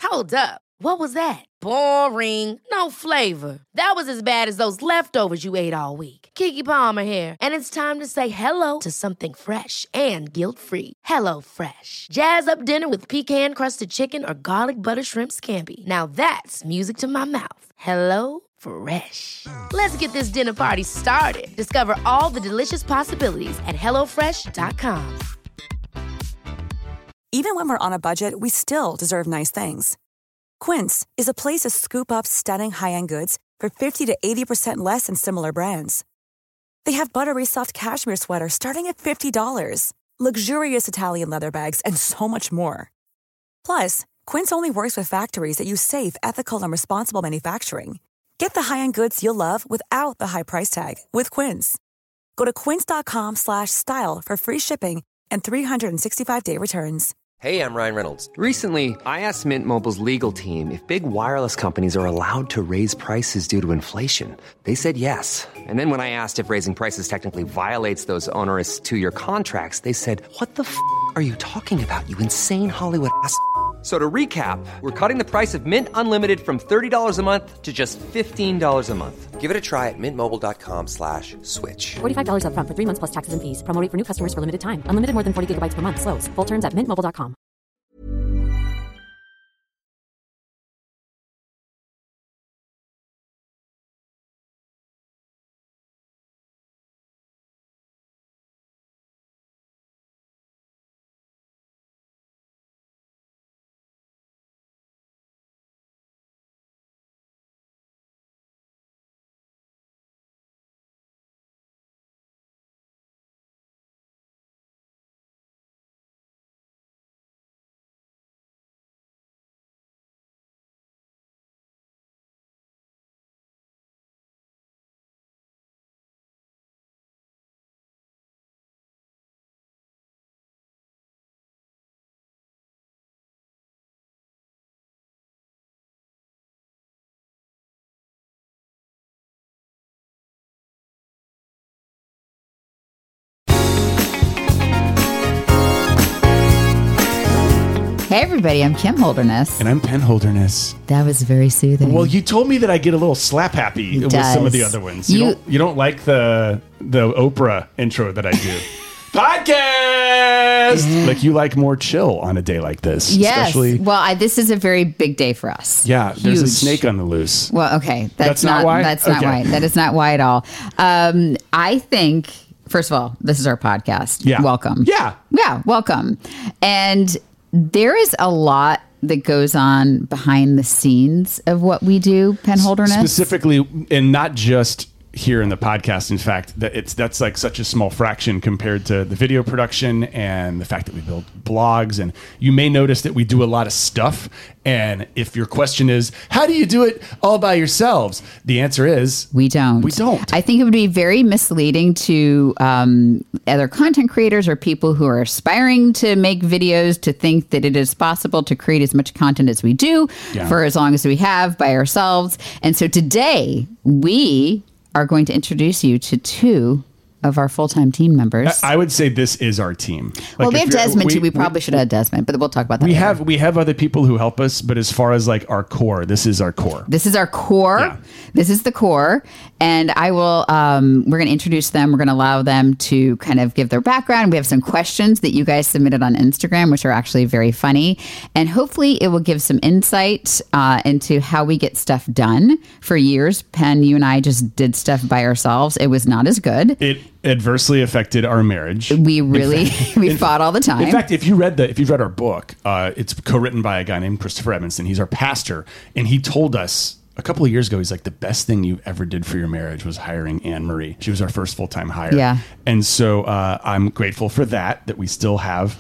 Hold up. What was that? Boring. No flavor. That was as bad as those leftovers you ate all week. Keke Palmer here, and it's time to say hello to something fresh and guilt-free. Hello Fresh. Jazz up dinner with pecan-crusted chicken or garlic butter shrimp scampi. Now that's music to my mouth. Hello Fresh. Let's get this dinner party started. Discover all the delicious possibilities at hellofresh.com. Even when we're on a budget, we still deserve nice things. Quince is a place to scoop up stunning high-end goods for 50 to 80% less than similar brands. They have buttery soft cashmere sweaters starting at $50, luxurious Italian leather bags, and so much more. Plus, Quince only works with factories that use safe, ethical, and responsible manufacturing. Get the high-end goods you'll love without the high price tag with Quince. Go to quince.com/style for free shipping and 365-day returns. Hey, I'm Ryan Reynolds. Recently, I asked Mint Mobile's legal team if big wireless companies are allowed to raise prices due to inflation. They said yes. And then when I asked if raising prices technically violates those onerous two-year contracts, they said, "What the f*** are you talking about, you insane Hollywood ass?" So to recap, we're cutting the price of Mint Unlimited from $30 a month to just $15 a month. Give it a try at mintmobile.com/switch. $45 up front for 3 months plus taxes and fees. Promo rate for new customers for limited time. Unlimited more than 40 gigabytes per month. Slows full terms at mintmobile.com. Hey everybody, I'm Kim Holderness. And I'm Penn Holderness. That was very soothing. Well, you told me that I get a little slap happy with some of the other ones. You don't like the Oprah intro that I do. Podcast! Like you like more chill on a day like this. Yes. Especially, well, this is a very big day for us. Yeah, there's a snake on the loose. Well, okay. That's not why? That's not why. That is not why at all. I think, first of all, this is our podcast. Yeah. Welcome. Yeah. Yeah, welcome. And there is a lot that goes on behind the scenes of what we do, Penn Holderness. Specifically, and not just here in the podcast. In fact, that's like such a small fraction compared to the video production and the fact that we build blogs. And you may notice that we do a lot of stuff. And if your question is, how do you do it all by yourselves? The answer is, we don't. We don't. I think it would be very misleading to other content creators or people who are aspiring to make videos to think that it is possible to create as much content as we do for as long as we have by ourselves. And so today we are going to introduce you to two of our full-time team members. I would say this is our team. Well, we have Desmond too. We probably should have Desmond, but we'll talk about that later. We have other people who help us, but as far as like our core, this is our core. This is our core. Yeah. This is the core. And I will, we're going to introduce them. We're going to allow them to kind of give their background. We have some questions that you guys submitted on Instagram, which are actually very funny. And hopefully it will give some insight into how we get stuff done. For years, Penn, you and I just did stuff by ourselves. It was not as good. It adversely affected our marriage. We really, we fought all the time. In fact, if you read our book, it's co-written by a guy named Christopher Edmondson. He's our pastor. And he told us a couple of years ago, he's like, the best thing you ever did for your marriage was hiring Anne Marie. She was our first full-time hire. Yeah. And so I'm grateful for that we still have.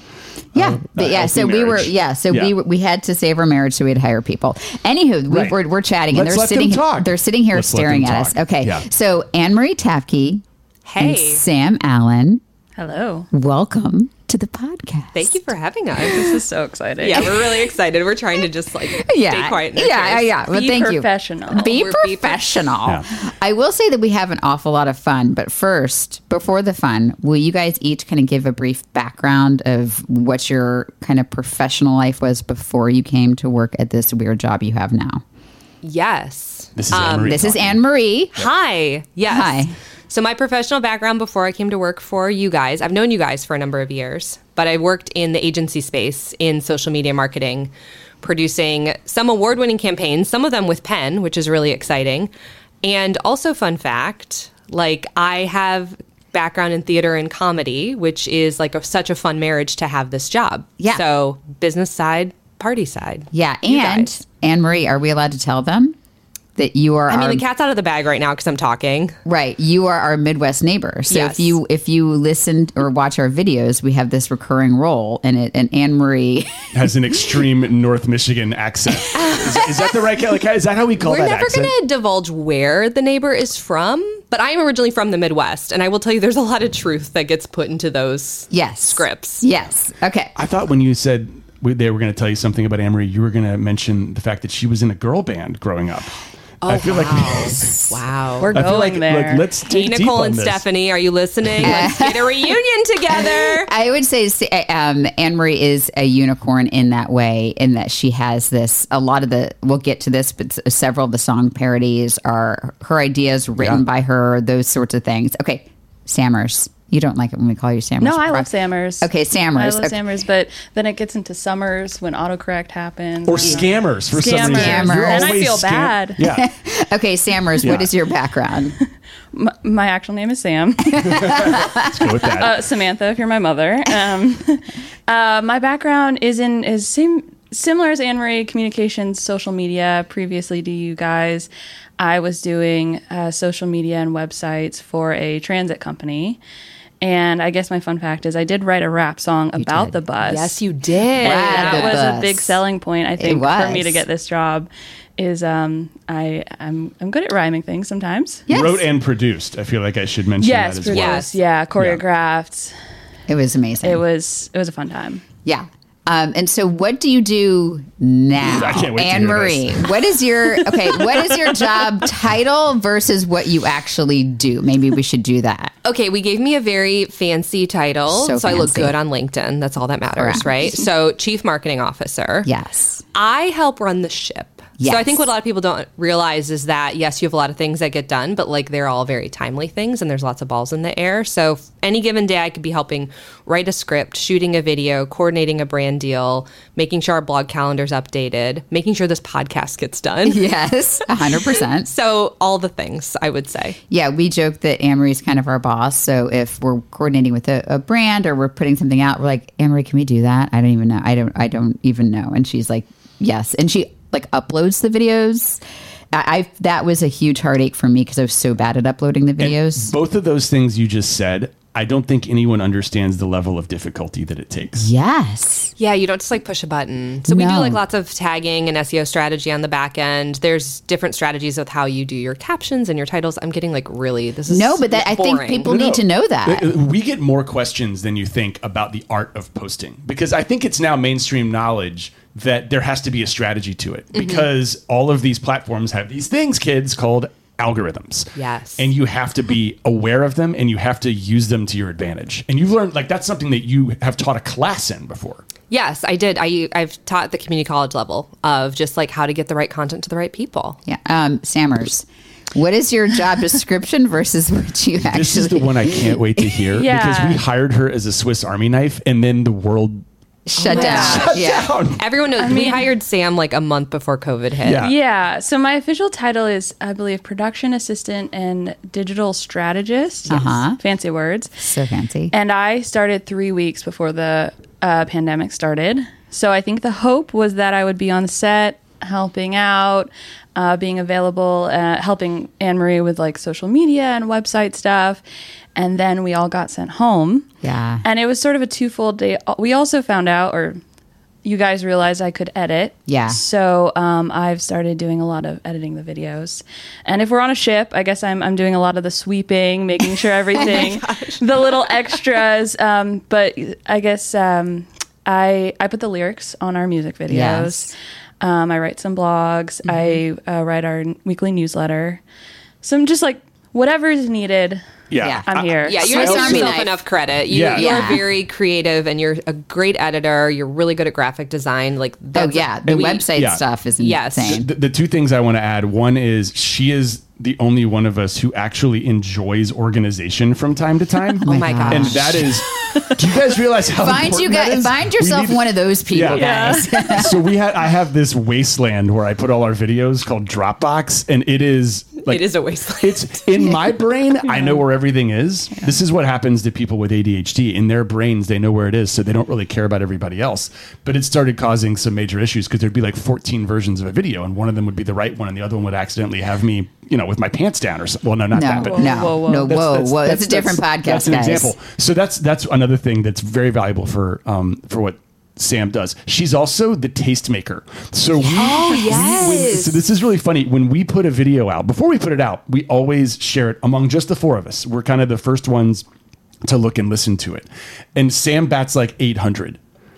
So we had to save our marriage, so we had to hire people. Anywho, we're chatting and they're sitting here staring at us. Okay. Yeah. So Anne Marie Tapke. Hey. And Sam Allen. Hello. Welcome to the podcast. Thank you for having us. This is so exciting. Yeah, we're really excited. We're trying to just stay quiet. Yeah. Well, thank you. Be professional. Be professional. I will say that we have an awful lot of fun, but first, before the fun, will you guys each kind of give a brief background of what your kind of professional life was before you came to work at this weird job you have now? Yes. This is Anne-Marie. This is Anne-Marie. Hi. Yes. Hi. So my professional background before I came to work for you guys, I've known you guys for a number of years, but I worked in the agency space in social media marketing, producing some award-winning campaigns, some of them with Penn, which is really exciting. And also, fun fact, I have background in theater and comedy, which is such a fun marriage to have this job. Yeah. So business side, party side. Yeah. You And guys. Anne-Marie, are we allowed to tell them that you are the cat's out of the bag right now because I'm talking. Right. You are our Midwest neighbor. So Yes. if you listen or watch our videos, we have this recurring role in it. And Anne-Marie has an extreme North Michigan accent. Is that the right? Is that how we call We're that never accent? going to divulge where the neighbor is from, but I am originally from the Midwest, and I will tell you there's a lot of truth that gets put into those scripts. Yes. Okay. I thought when you said they were going to tell you something about Anne-Marie, you were going to mention the fact that she was in a girl band growing up. I feel Wow. We're I feel going there. let's Hey, dig deep Nicole on and this. Stephanie, are you listening? Let's get a reunion together. I would say Anne-Marie is a unicorn in that way, in that she has we'll get to this, but several of the song parodies are her ideas written by her, those sorts of things. Okay, Sammers. You don't like it when we call you Sammers. No, I love Sammers. Okay, Sammers. I love Okay. Sammers, but then it gets into summers when autocorrect happens. Or scammers for some reason. Scammers. You're And I always feel bad. Yeah. Okay, Sammers, Yeah. what is your background? My actual name is Sam. Let's go with that. Samantha, if you're my mother. My background is similar as Anne-Marie, communications, social media. Previously to you guys, I was doing social media and websites for a transit company. And I guess my fun fact is I did write a rap song about the bus. Yes, you did. And Ride that the was bus. a big selling point, I think, was. for me to get this job. Is I'm good at rhyming things sometimes. Yes. Wrote and produced. I feel like I should mention Yes, that as produced, well. Yes. yeah, choreographed. It was amazing. It was a fun time. Yeah. And so what do you do now? I can't wait to hear Anne-Marie, this. what is your job title versus what you actually do? Maybe we should do that. Okay, we gave me a very fancy title, So so I look fancy. good on LinkedIn. That's all that matters, Correct. right? So, Chief Marketing Officer. Yes. I help run the ship. Yes. So I think what a lot of people don't realize is that, yes, you have a lot of things that get done, but they're all very timely things and there's lots of balls in the air. So any given day I could be helping write a script, shooting a video, coordinating a brand deal, making sure our blog calendar's updated, making sure this podcast gets done. Yes, 100%. So all the things, I would say. Yeah, we joke that Anne-Marie's kind of our boss. So if we're coordinating with a brand or we're putting something out, we're like, Anne-Marie, can we do that? I don't even know. I don't even know. And she's like, yes. And she uploads the videos. That was a huge heartache for me because I was so bad at uploading the videos. Both of those things you just said, I don't think anyone understands the level of difficulty that it takes. Yes. Yeah, you don't just push a button. So we do No. lots of tagging and SEO strategy on the back end. There's different strategies with how you do your captions and your titles. I'm getting really, this is No, but I think boring. people need to know that. We get more questions than you think about the art of posting because I think it's now mainstream knowledge that there has to be a strategy to it because all of these platforms have these things, kids, called algorithms. Yes. And you have to be aware of them and you have to use them to your advantage. And you've learned that's something that you have taught a class in before. Yes, I did. I've taught at the community college level of just how to get the right content to the right people. Yeah. Sammers, what is your job description versus what you actually... This is the one I can't wait to hear Yeah. because we hired her as a Swiss Army knife and then the world shut down. Yeah. Everyone knows we hired Sam a month before COVID hit. Yeah. Yeah. So my official title is, I believe, production assistant and digital strategist. Uh-huh. Fancy words. So fancy. And I started 3 weeks before the pandemic started. So I think the hope was that I would be on set, helping out, being available, helping Anne-Marie with social media and website stuff. And then we all got sent home. Yeah. And it was sort of a twofold day. We also found out, or you guys realized I could edit. Yeah. So I've started doing a lot of editing the videos. And if we're on a ship, I guess I'm doing a lot of the sweeping, making sure everything, the little extras. But I guess I put the lyrics on our music videos. Yes. I write some blogs. I write our weekly newsletter. Some just like whatever is needed. Yeah. I'm here. Yeah, you're Swiss giving Army yourself knife. enough credit. Yeah. You're very creative, and you're a great editor. You're really good at graphic design. Like, The website Yeah. stuff is Yes. insane. The two things I want to add, one is she is the only one of us who actually enjoys organization from time to time. Oh my gosh. And that is, do you guys realize how Find important that is? find We yourself need- one of those people, guys. So I have this wasteland where I put all our videos called Dropbox, and it is like, it is a wasteland. It's in my brain. I know where everything is. This is what happens to people with ADHD. In their brains, they know where it is, so they don't really care about everybody else. But it started causing some major issues because there'd be like 14 versions of a video, and one of them would be the right one, and the other one would accidentally have me, with my pants down or something. Well, no, not that. But That's a different podcast, That's an guys. example. So that's another thing that's very valuable for what Sam does. She's also the tastemaker. So so this is really funny. When we put a video out, before we put it out, we always share it among just the four of us. We're kind of the first ones to look and listen to it. And Sam bats like 800.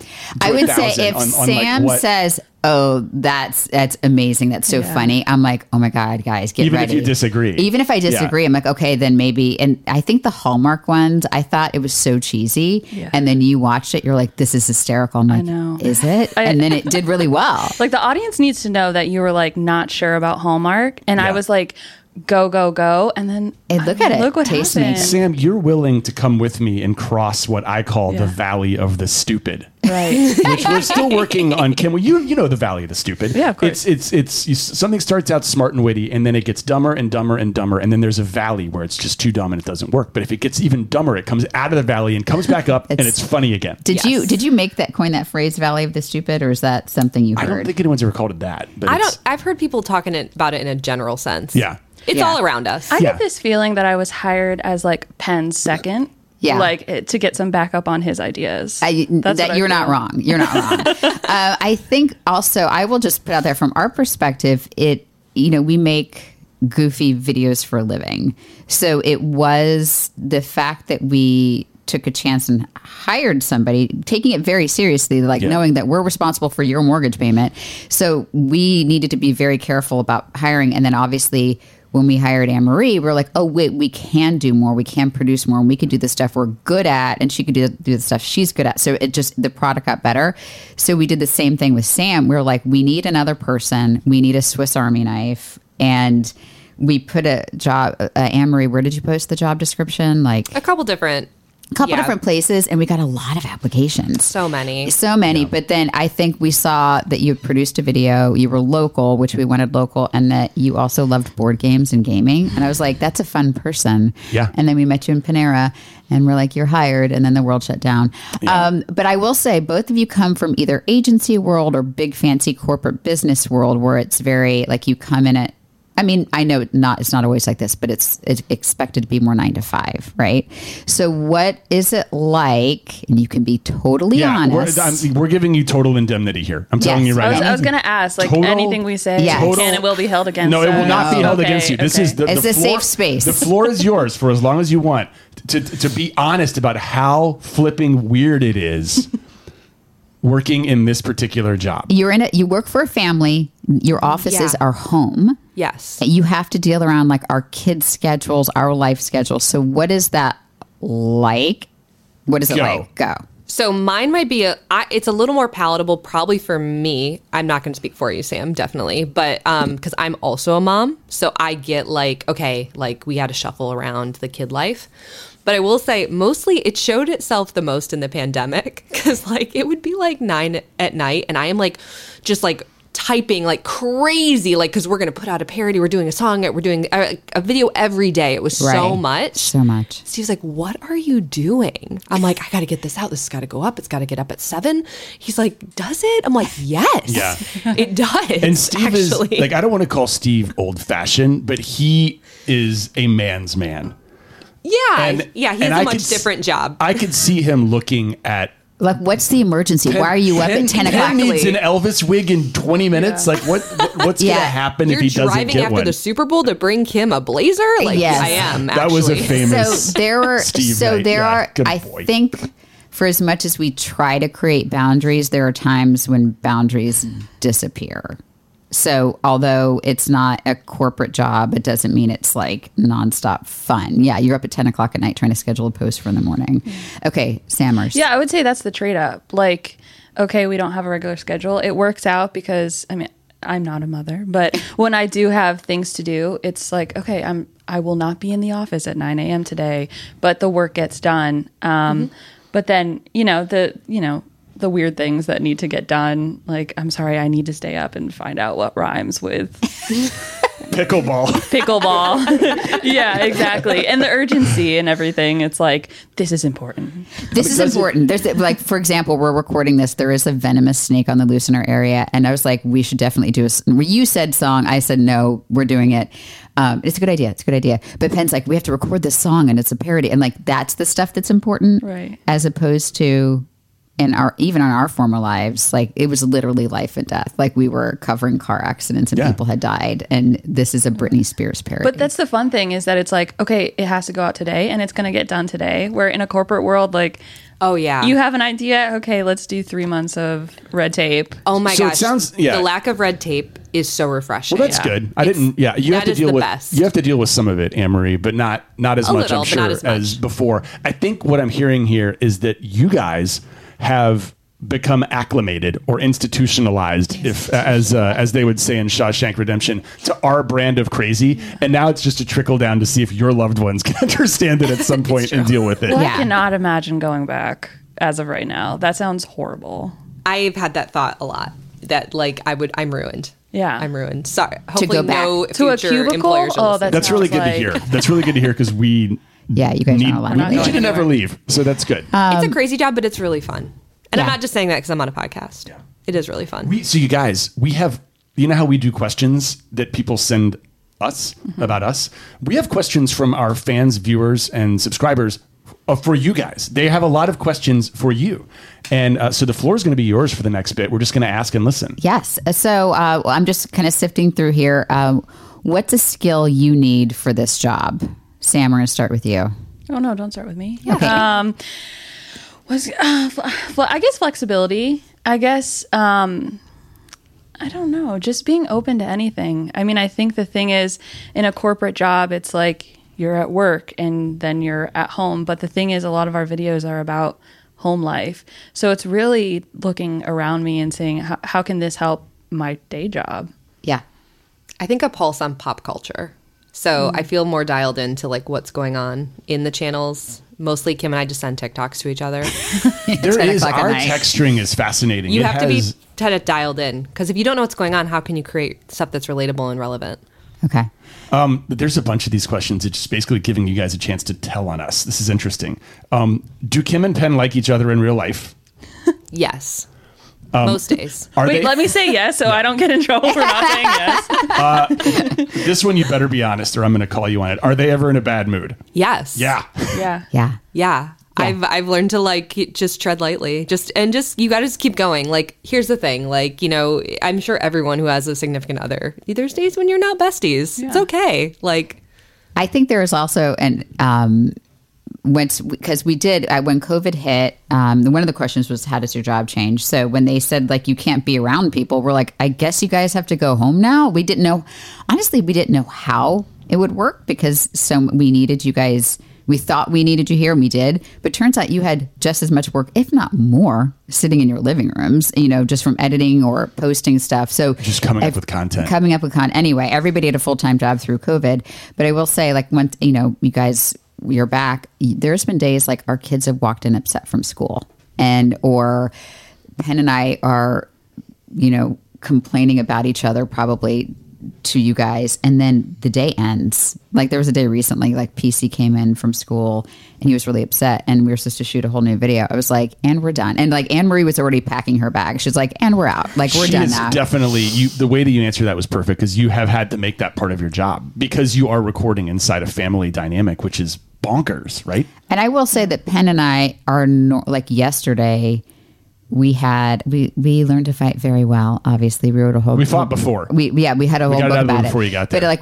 I would say 1,000 if on, Sam what- says, "Oh, that's amazing. That's so funny." I'm like, "Oh my God, guys, get Even ready." if you disagree. Even if I disagree, I'm like, "Okay, then maybe." And I think the Hallmark ones, I thought it was so cheesy. Yeah. And then you watched it, you're like, "This is hysterical." I'm like, I know. "Is it?" And then it did really well. Like the audience needs to know that you were like not sure about Hallmark, and I Yeah. was like, go, go, go, and then Hey, look at it. Look what Taste happened. making. Sam, you're willing to come with me and cross what I call the valley of the stupid. Right. Which we're still working on. Kim, well, you know the valley of the stupid. Yeah, of course. It's something starts out smart and witty, and then it gets dumber and dumber and dumber, and then there's a valley where it's just too dumb and it doesn't work. But if it gets even dumber, it comes out of the valley and comes back up, and it's funny again. Did you make coin that phrase "Valley of the Stupid," or is that something you heard? I don't think anyone's ever called it that. But I've heard people talking about it in a general sense. Yeah. It's Yeah. all around us. I Yeah. get this feeling that I was hired as like Penn's second. Yeah. To get some backup on his ideas. That's what I You're not feel. wrong. You're not wrong. I think also, I will just put out there from our perspective, we make goofy videos for a living. So it was the fact that we took a chance and hired somebody, taking it very seriously, knowing that we're responsible for your mortgage payment. So we needed to be very careful about hiring. And then obviously when we hired Anne-Marie, we're like, oh, wait, we can do more. We can produce more, and we can do the stuff we're good at, and she could do the stuff she's good at. So the product got better. So we did the same thing with Sam. We were like, we need another person. We need a Swiss Army knife. And we put a job, Anne-Marie, where did you post the job description? A couple different Places, and we got a lot of applications. So many. But then I think we saw that you produced a video, you were local, which we wanted local, and that you also loved board games and gaming. And I was like, that's a fun person. Yeah. And then we met you in Panera, and we're like, you're hired, and then the world shut down. Yeah. But I will say, both of you come from either agency world or big fancy corporate business world, where it's very you come in at, I mean, I know it's not always like this, but it's expected to be more 9 to 5, right? So what is it like? And you can be totally honest. We're giving you total indemnity here. I'm telling you right now. I was going to ask, Total- anything we say, Yes. can and will be held against No, it will us? not be held Okay, against you. This okay. is the It's a floor, safe space. The floor is yours for as long as you want to be honest about how flipping weird it is working in this particular job. You're in it. You work for a family. Your offices are home. Yes. You have to deal around our kids' schedules, our life schedules. So what is that like? What is it like? Go. So mine might be it's a little more palatable probably for me. I'm not going to speak for you, Sam, definitely. But because I'm also a mom. So I get we had to shuffle around the kid life. But I will say mostly it showed itself the most in the pandemic because it would be 9 at night and I am just typing crazy because we're going to put out a parody, we're doing a song, we're doing a video every day. It was so much. Steve's like, what are you doing? I'm like, I got to get this out. This has got to go up. It's got to get up at 7. He's like, does it? I'm like, yes. Yeah. It does. And Steve is I don't want to call Steve old fashioned, but he is a man's man. Yeah. And he has a much different job. I could see him looking at Like, what's the emergency? Why are you up at 10 o'clock? Penn needs an Elvis wig in 20 minutes. Like, what's going to happen if he doesn't driving get after one? the Super Bowl to bring Kim a blazer? Like, Yes. I am, That was a actually. famous So there were, Steve so Knight. there Yeah, are, good I boy. think for as much as we try to create boundaries, there are times when boundaries disappear. So although it's not a corporate job, it doesn't mean it's like nonstop fun. Yeah, you're up at 10 o'clock at night trying to schedule a post for in the morning. Okay, Sammers. Yeah, I would say that's the trade up. Like, okay, we don't have a regular schedule. It works out because, I mean, I'm not a mother, but when I do have things to do, it's like, okay, I will not be in the office at 9 a.m. today, but the work gets done. But then, the weird things that need to get done, like, I'm sorry, I need to stay up and find out what rhymes with Pickleball. Yeah, exactly. And the urgency and everything, it's like, this is important. This is important. There's like, for example, we're recording this. There is a venomous snake on the loose in our area, and I was like, we should definitely do you said song. I said no. We're doing it. It's a good idea. It's a good idea. But Penn's like, we have to record this song, and it's a parody, and like that's the stuff that's important, Right? As opposed to even on our former lives, like it was literally life and death. Like we were covering car accidents and people had died, and this is a Britney Spears parody. But that's the fun thing is that it's like, okay, it has to go out today and it's going to get done today. Where in a corporate world, like, Oh, yeah. you have an idea. Okay, let's do 3 months of red tape. Oh, my So it gosh. sounds- yeah. The lack of red tape is so refreshing. Well, that's good. I didn't. Yeah, you have that to is deal the with. best. You have to deal with some of it, Anne-Marie, but not as A much. little, I'm but sure not as much. before. I think what I'm hearing here is that you guys have become acclimated or institutionalized, as they would say in Shawshank Redemption, to our brand of crazy, and now it's just a trickle down to see if your loved ones can understand it at some point and deal with it. Well, Yeah. I cannot imagine going back as of right now. That sounds horrible. I've had that thought a lot. That like I'm ruined. Yeah. I'm ruined. Sorry. Hopefully go back. no To a future cubicle? employers are Oh, listening. That's really sounds good to like- hear. That's really good to hear because we yeah, you guys need, aren't allowed not to need going you to never leave. So that's good. It's a crazy job, but it's really fun. And I'm Yeah. not just saying that because I'm on a podcast. Yeah. It is really fun. So you guys, we have, you know how we do questions that people send us about us? We have questions from our fans, viewers, and subscribers for you guys. They have a lot of questions for you. And so the floor is going to be yours for the next bit. We're just going to ask and listen. Yes. So I'm just kind of sifting through here. What's a skill you need for this job? Sam, we're going to start with you. Oh, no, don't start with me. Okay. I guess flexibility. I guess, I don't know, just being open to anything. I mean, I think the thing is, in a corporate job, it's like you're at work and then you're at home. But the thing is, a lot of our videos are about home life. So it's really looking around me and saying, how can this help my day job? Yeah. I think a pulse on pop culture. So I feel more dialed into like what's going on in the channels. Mostly Kim and I just send TikToks to each other. There 10 is, o'clock at our night. text string is fascinating. You It have to be has- kind of dialed in because if you don't know what's going on, how can you create stuff that's relatable and relevant? Okay. There's a bunch of these questions. It's just basically giving you guys a chance to tell on us. This is interesting. Do Kim and Penn like each other in real life? Yes. Most days. Are Wait, they? let me say yes so I don't get in trouble for not saying yes. This one you better be honest or I'm going to call you on it. Are they ever in a bad mood? Yes. Yeah. Yeah. Yeah. Yeah. I've learned to like just tread lightly. Just you got to just keep going. Like here's the thing. Like, you know, I'm sure everyone who has a significant other, there's days when you're not besties. It's okay. Like I think there is also because we did when COVID hit, one of the questions was how does your job change? So when they said like you can't be around people, we're like, I guess you guys have to go home now. We didn't know, honestly, we didn't know how it would work because we needed you guys. We thought we needed you here, and we did. But turns out you had just as much work, if not more, sitting in your living rooms, you know, just from editing or posting stuff. So Just coming up with content. Anyway, everybody had a full-time job through COVID. But I will say, like, once, you know, you guys, you're back, there's been days like our kids have walked in upset from school. Or Penn and I are, you know, complaining about each other probably to you guys, and then the day ends. Like there was a day recently, like PC came in from school and he was really upset, and we were supposed to shoot a whole new video. I was like, and we're done. And like Anne-Marie was already packing her bag. She's like, and we're out. Like we're She done is now. definitely the way that you answer that was perfect because you have had to make that part of your job because you are recording inside a family dynamic, which is bonkers, right? And I will say that Penn and I are like yesterday, we learned to fight very well. Obviously, we wrote a whole. We fought before. We had a whole got it book out of the way about it before you got there. But like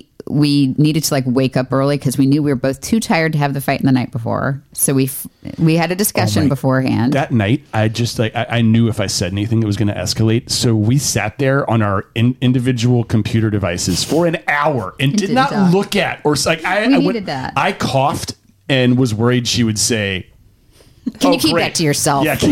we needed to like wake up early because we knew we were both too tired to have the fight in the night before. So we had a discussion beforehand. That night, I just like I knew if I said anything, it was going to escalate. So we sat there on our individual computer devices for an hour and did not talk. look at or like We needed that. I coughed and was worried she would say, Can you keep that to yourself? Yeah,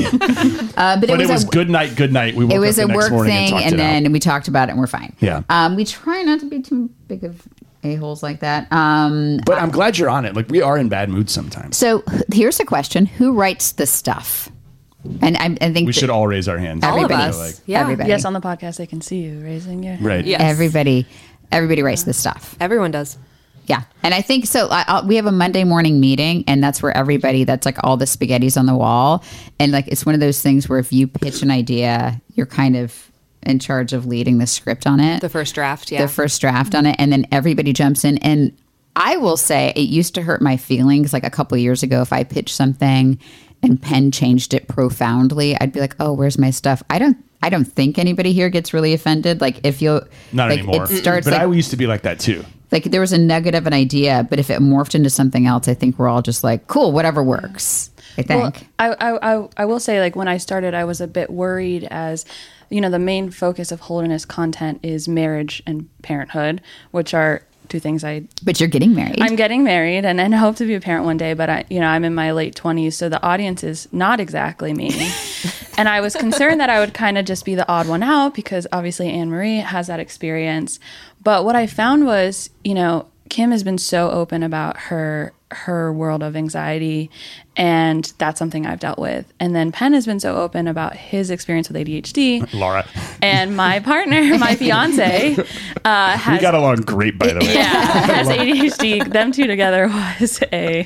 but it was good night. We woke It was up a the next work morning thing, talked and it out. then we talked about it, and we're fine. Yeah. We try not to be too big of a-holes like that. But I'm glad you're on it. Like, we are in bad moods sometimes. So here's a question: who writes the stuff? And I think We should all raise our hands. All of Everybody. us. Yeah. Everybody. Yes, on the podcast, they can see you raising your Right. Yes. Everybody writes the stuff. Everyone does. Yeah. And I think so. We have a Monday morning meeting, and that's where that's like all the spaghetti's on the wall. And like, it's one of those things where if you pitch an idea, you're kind of in charge of leading the script on it. The first draft, yeah. The first draft on it. And then everybody jumps in. And I will say it used to hurt my feelings like a couple of years ago if I pitched something and Penn changed it profoundly. I'd be like, oh, where's my stuff? I don't think anybody here gets really offended. Like if you Not like, anymore. It starts But like, I used to be like that too. like there was a nugget of an idea, but if it morphed into something else, I think we're all just like, cool, whatever works. I think. Well, I will say, like, when I started, I was a bit worried as, you know, the main focus of Holderness content is marriage and parenthood, which are two things But you're getting married. I'm getting married and hope to be a parent one day, but I'm in my late 20s, so the audience is not exactly me. And I was concerned that I would kind of just be the odd one out because obviously Anne-Marie has that experience. But what I found was, you know, Kim has been so open about her world of anxiety, and that's something I've dealt with. And then Penn has been so open about his experience with ADHD. Laura. And my partner, my fiance, has... We got along great, by the way. Yeah, has ADHD. Them two together was a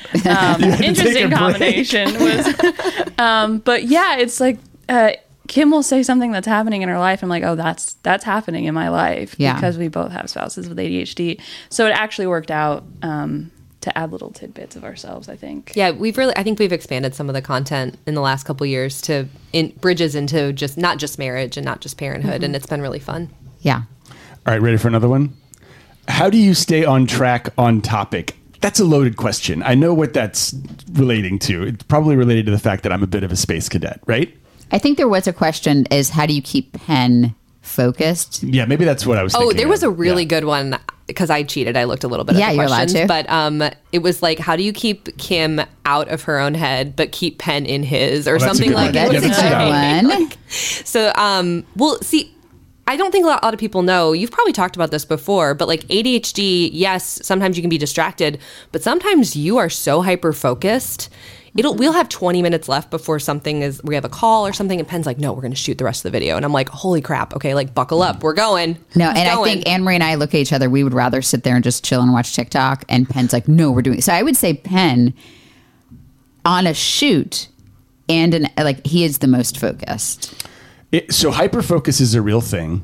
interesting combination. But yeah, it's like Kim will say something that's happening in her life. I'm like, oh, that's happening in my life because we both have spouses with ADHD. So it actually worked out to add little tidbits of ourselves, I think. Yeah, I think we've expanded some of the content in the last couple of years to bridges into just not just marriage and not just parenthood, and it's been really fun. Yeah. All right, ready for another one? How do you stay on track, on topic? That's a loaded question. I know what that's relating to. It's probably related to the fact that I'm a bit of a space cadet, right? I think there was a question is how do you keep Penn focused? Yeah, maybe that's what I was thinking. Oh, there was a of. really good one because I cheated. I looked a little bit at the you're allowed questions. to. But it was like, how do you keep Kim out of her own head but keep Penn in his or that's a something good like one. that? That's a good one. So, well, see, I don't think a lot of people know. You've probably talked about this before, but like ADHD, yes, sometimes you can be distracted, but sometimes you are so hyper focused. We'll have 20 minutes left before we have a call or something, and Penn's like, no, we're going to shoot the rest of the video. And I'm like, holy crap. Okay, like buckle up. We're going. No, It's and going. I think Anne-Marie and I look at each other. We would rather sit there and just chill and watch TikTok. And Penn's like, no, we're doing. So I would say Penn on a shoot and he is the most focused. So hyperfocus is a real thing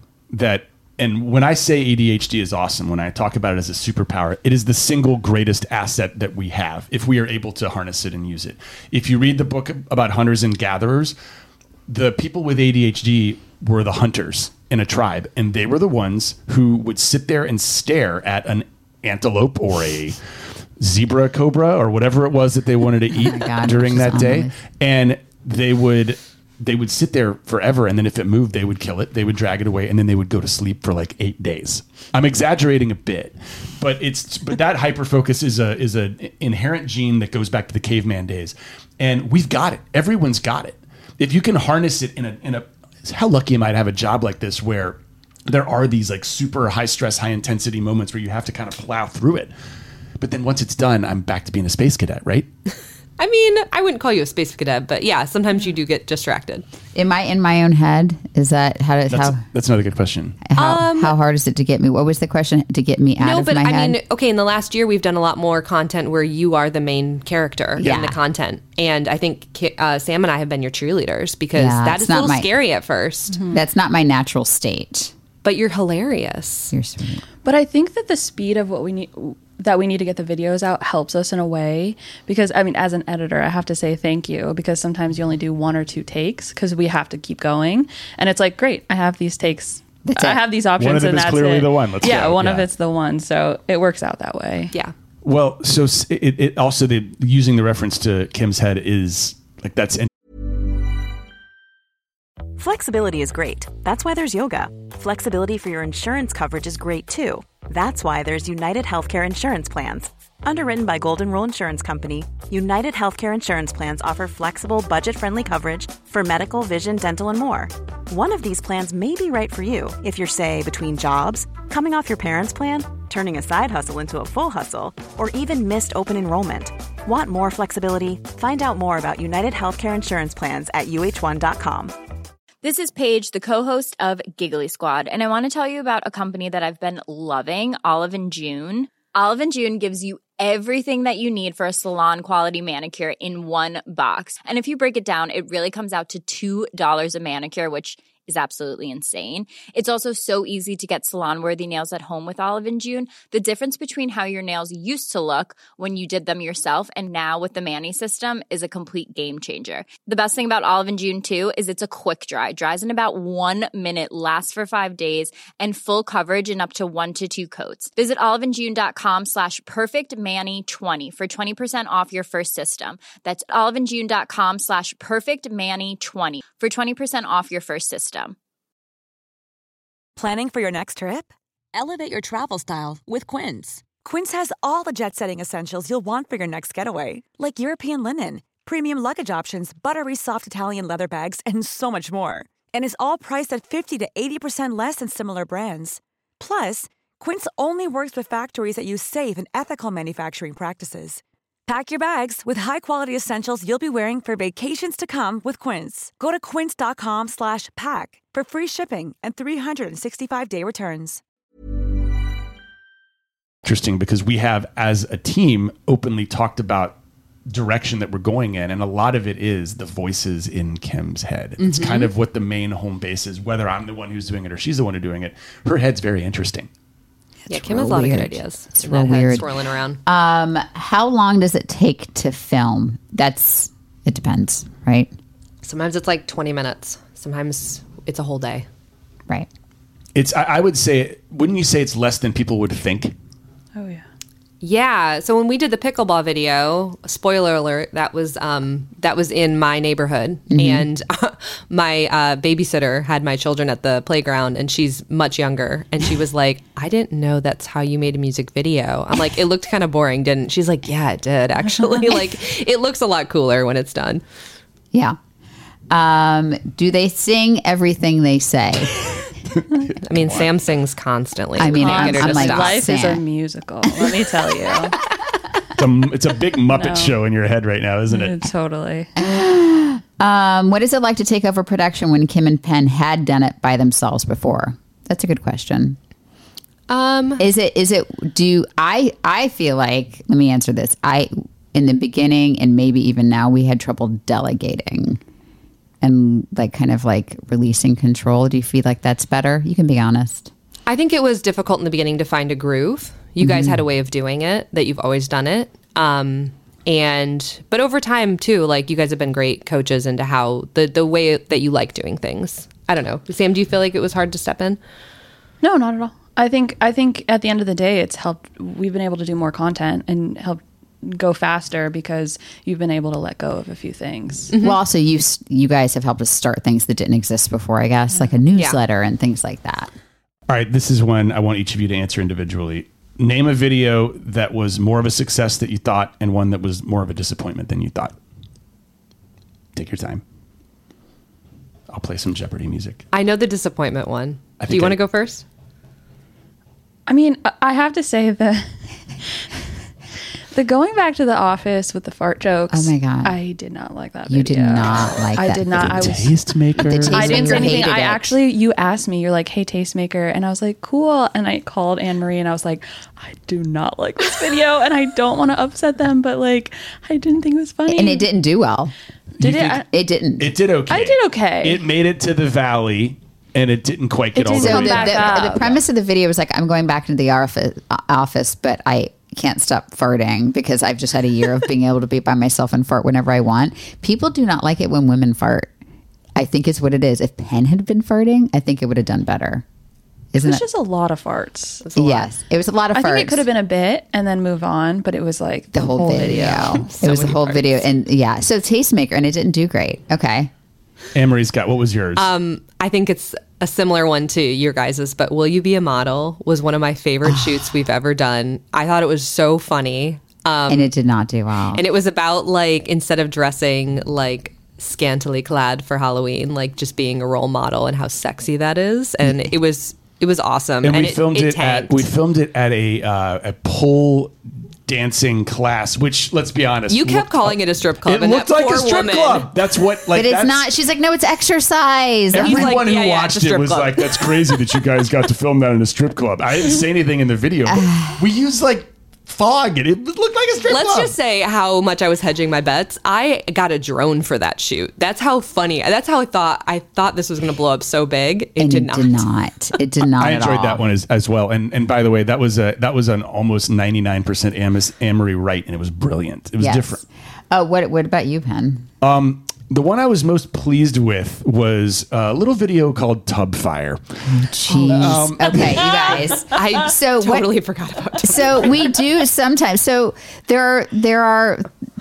and when I say ADHD is awesome, when I talk about it as a superpower, it is the single greatest asset that we have if we are able to harness it and use it. If you read the book about hunters and gatherers, the people with ADHD were the hunters in a tribe, and they were the ones who would sit there and stare at an antelope or a zebra cobra or whatever it was that they wanted to eat during that day. And they would sit there forever, and then if it moved, they would kill it. They would drag it away, and then they would go to sleep for like 8 days. I'm exaggerating a bit, but that hyperfocus is an inherent gene that goes back to the caveman days, and we've got it. Everyone's got it. If you can harness it in a how lucky am I to have a job like this where there are these like super high stress, high intensity moments where you have to kind of plow through it. But then once it's done, I'm back to being a space cadet, right? I mean, I wouldn't call you a space cadet, but yeah, sometimes you do get distracted. Am I in my own head? Is that That's another good question. How hard is it to get me? What was the question? To get me out of my head? I mean, okay, in the last year, we've done a lot more content where you are the main character in the content. And I think Sam and I have been your cheerleaders because that is a little scary at first. Mm-hmm. That's not my natural state. But you're hilarious. You're sweet. But I think that the speed of what we need, that we need to get the videos out helps us in a way, because I mean, as an editor, I have to say thank you, because sometimes you only do 1 or 2 takes because we have to keep going, and it's like, great, I have these takes, I have these options, one of them and is that's clearly it. the one. Let's yeah, go. one Yeah. of it's the one, so it works out that way. Yeah. Well, so it also using the reference to Kim's head is like that's. Flexibility is great. That's why there's yoga. Flexibility for your insurance coverage is great too. That's why there's United Healthcare Insurance Plans. Underwritten by Golden Rule Insurance Company, United Healthcare Insurance Plans offer flexible, budget-friendly coverage for medical, vision, dental, and more. One of these plans may be right for you if you're, say, between jobs, coming off your parents' plan, turning a side hustle into a full hustle, or even missed open enrollment. Want more flexibility? Find out more about United Healthcare Insurance Plans at uh1.com. This is Paige, the co-host of Giggly Squad, and I want to tell you about a company that I've been loving, Olive & June. Olive & June gives you everything that you need for a salon-quality manicure in one box. And if you break it down, it really comes out to $2 a manicure, which is absolutely insane. It's also so easy to get salon-worthy nails at home with Olive & June. The difference between how your nails used to look when you did them yourself and now with the Mani system is a complete game changer. The best thing about Olive & June, too, is it's a quick dry. Dries in about 1 minute, lasts for 5 days, and full coverage in up to 1 to 2 coats. Visit oliveandjune.com/perfectmani20 for 20% off your first system. That's oliveandjune.com/perfectmani20 for 20% off your first system. Planning for your next trip? Elevate your travel style with Quince. Quince has all the jet-setting essentials you'll want for your next getaway, like European linen, premium luggage options, buttery soft Italian leather bags, and so much more. And is all priced at 50 to 80% less than similar brands. Plus, Quince only works with factories that use safe and ethical manufacturing practices. Pack your bags with high-quality essentials you'll be wearing for vacations to come with Quince. Go to quince.com/pack for free shipping and 365-day returns. Interesting, because we have, as a team, openly talked about direction that we're going in, and a lot of it is the voices in Kim's head. It's kind of what the main home base is, whether I'm the one who's doing it or she's the one who's doing it. Her head's very interesting. Yeah, Kim has a lot of good ideas. It's in real that head weird. swirling around. How long does it take to film? It depends, right? Sometimes it's like 20 minutes. Sometimes it's a whole day. Right. I would say, wouldn't you say it's less than people would think? Oh yeah. Yeah. So when we did the pickleball video, spoiler alert, that was in my neighborhood, and my babysitter had my children at the playground, and she's much younger, and she was like, "I didn't know that's how you made a music video." I'm like, "It looked kind of boring, didn't?" She's like, "Yeah, it did actually. Like, it looks a lot cooler when it's done." Yeah. Do they sing everything they say? I mean, Sam sings constantly. I mean, Can't get her I'm to like, stop. Life is a Sam. musical, let me tell you. It's a big Muppet show in your head right now, isn't it? Totally. What is it like to take over production when Kim and Penn had done it by themselves before? That's a good question. I feel like, let me answer this. In the beginning, and maybe even now, we had trouble delegating and kind of releasing control. Do you feel like that's better? You can be honest. I think it was difficult in the beginning to find a groove. You guys had a way of doing it, that you've always done it. But over time too, you guys have been great coaches into how the way that you like doing things. I don't know. Sam, do you feel like it was hard to step in? No, not at all. I think at the end of the day, it's helped. We've been able to do more content and help go faster because you've been able to let go of a few things. Well, also you guys have helped us start things that didn't exist before, I guess, like a newsletter and things like that. All right, this is one I want each of you to answer individually. Name a video that was more of a success that you thought and one that was more of a disappointment than you thought. Take your time. I'll play some Jeopardy music. I know the disappointment one. Do you want to go first? I mean, I have to say that the going back to the office with the fart jokes. Oh my God. I did not like that video. You did not like that. I did not. Tastemaker. I didn't say anything. hated it. You asked me, you're like, "Hey, Tastemaker." And I was like, "Cool." And I called Anne-Marie and I was like, "I do not like this video and I don't want to upset them, but I didn't think it was funny." And it didn't do well. Did it? It didn't. It did okay. I did okay. It made it to the valley, and it didn't quite get all the didn't way. come back up. The premise of the video was I'm going back into the office, but can't stop farting because I've just had a year of being able to be by myself and fart whenever I want. People do not like it when women fart. I think it's what it is. If Penn had been farting, I think it would have done better. It was just a lot of farts. Yes, it was a lot of farts. I think it could have been a bit and then move on, but it was like the whole video. It was the whole video. And yeah, so Tastemaker, and it didn't do great. Okay. Anne-Marie's got, what was yours? I think it's a similar one to your guys's, but Will You Be a Model was one of my favorite shoots we've ever done. I thought it was so funny. And it did not do well. And it was about like, instead of dressing like scantily clad for Halloween, like just being a role model and how sexy that is. And it was awesome. And we filmed it at a pole dancing class, which, let's be honest, you kept calling it a strip club. It looked like a strip club. That's what, like, but it's not. She's like, no, it's exercise. Everyone who watched it was like, that's crazy that you guys got to film that in a strip club. I didn't say anything in the video. But we used like fog and it looked like a strip club. Let's just say how much I was hedging my bets. I got a drone for that shoot. That's how funny. That's how I thought this was going to blow up so big. It did not. It did not. I enjoyed that one as well. And by the way, that was an almost 99% Anne-Marie Wright, and it was brilliant. It was different. What about you, Penn? The one I was most pleased with was a little video called Tub Fire. Jeez. Okay, you guys. I totally forgot about Tub So we do sometimes. So there are